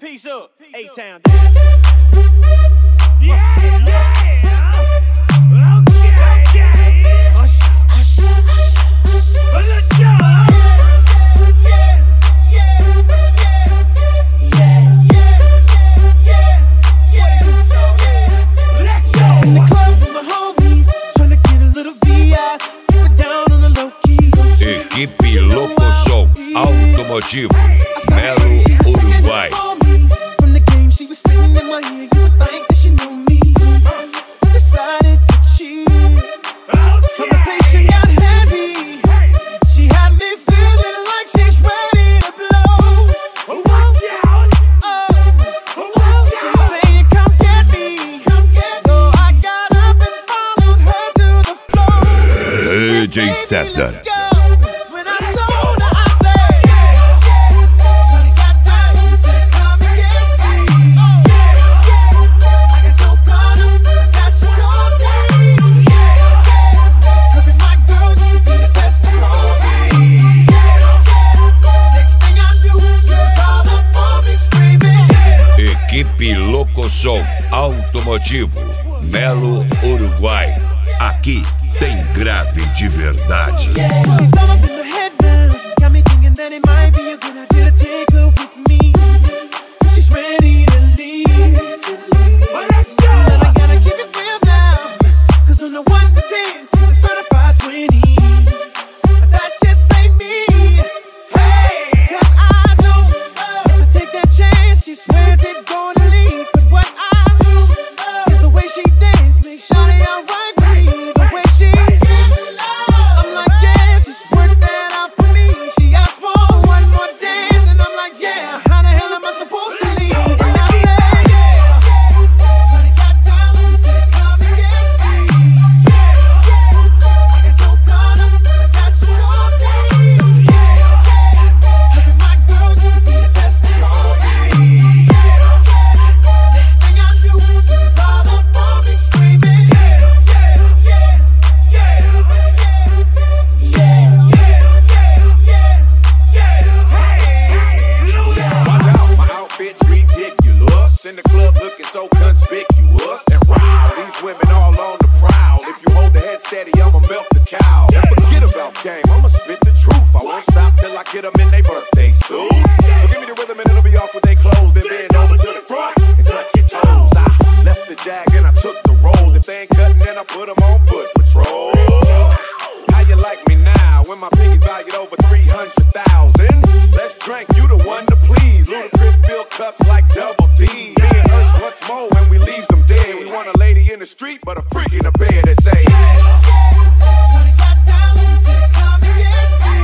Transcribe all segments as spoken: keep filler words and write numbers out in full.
Peace up, A-Town. Yeah, yeah. Okay, yeah. Hush, hush, hush, hush. Let's go. Yeah, yeah, yeah, yeah, yeah. Let's go. In the club with my homies, tryna get a little V I, keep it down on the low key. Equipe Locosom Automotivo, Melo, Uruguai. From the game, she was spitting in my ear. You would think that she knew me. Decided to cheat. Conversation got heavy. She had me feeling like she's ready to blow. Watch out. Oh, she's saying, "Come get me." So I got up and followed her to the floor. D J César. When I told her, I said, Shawty got down and said, "Come and get me." I got so caught up, I got you told me. Her and my girls used to be the best of all me. Next thing I knew, she was all up on me screaming. Equipe Locosom Automotivo, Melo, Uruguai. Aqui tem grave de verdade. She's all up in the head now, got me thinking that it might be a good idea to take her with me. She's ready to leave. Well, let's go. And I gotta keep it real now, cause on the one to ten, she's a certified twenty. But that just ain't me. Hey, cause I know if I take that chance, she swears it's gonna leave. But what I do is the way she dance makes Shawty alright with me. The way she I'm like, yeah, just work that out for me. She asked for one more dance, and I'm like, yeah, how the hell am I supposed to leave? And I said, yeah, Shawty got down and said, "Come and get me." I got so caught up, I got you told me. Her and my girls used to be the best of all me. Next thing I knew, she was all up on me screaming. Watch out, my outfit's ridiculous. In the club looking so conspicuous. And wow, these women all on the prowl. If you hold the head steady, I'ma milk the cow. And forget about game, I'ma spit the truth. I won't stop till I get them in their birthday suit. So give me the rhythm and it'll be off with they clothes. Then bend over to the front and touch your toes. I left the jag and I took the rolls. If they ain't cutting, then I put them on foot patrol. How you like me now when my pinky's valued over three hundred thousand? Let's drink, you the one to please. Ludacris fill cups like double D. Me and Ursh once more when we leave them dead. We want a lady in the street, but a freak in the bed that say, Shawty got down and said, "Come and get me."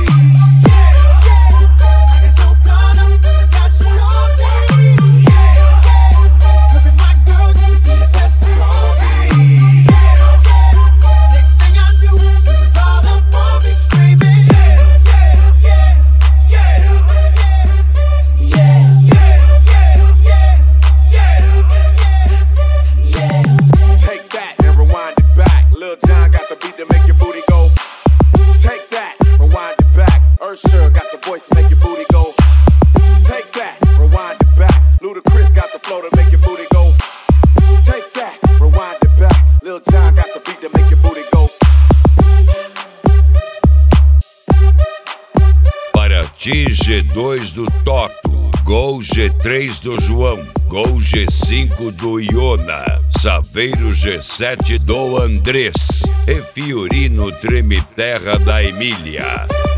I got so caught up, I got you told me. Her and my girls used to be the best of all me. Next thing I knew, she was all up on me screaming. take that and rewind it back. Lil Jon got the beat to make your booty go. Take that, rewind it back. Usher got the voice to make your booty go. Take that, rewind it back. Ludacris got the flow to make your booty go. Take that, rewind it back. Lil Jon got the beat to make your booty go. Para ti, G dois do Toto, Gol G três do João, Gol G cinco do Iona, Saveiro G sete do Andrés e Fiorino Treme Terra da Emília.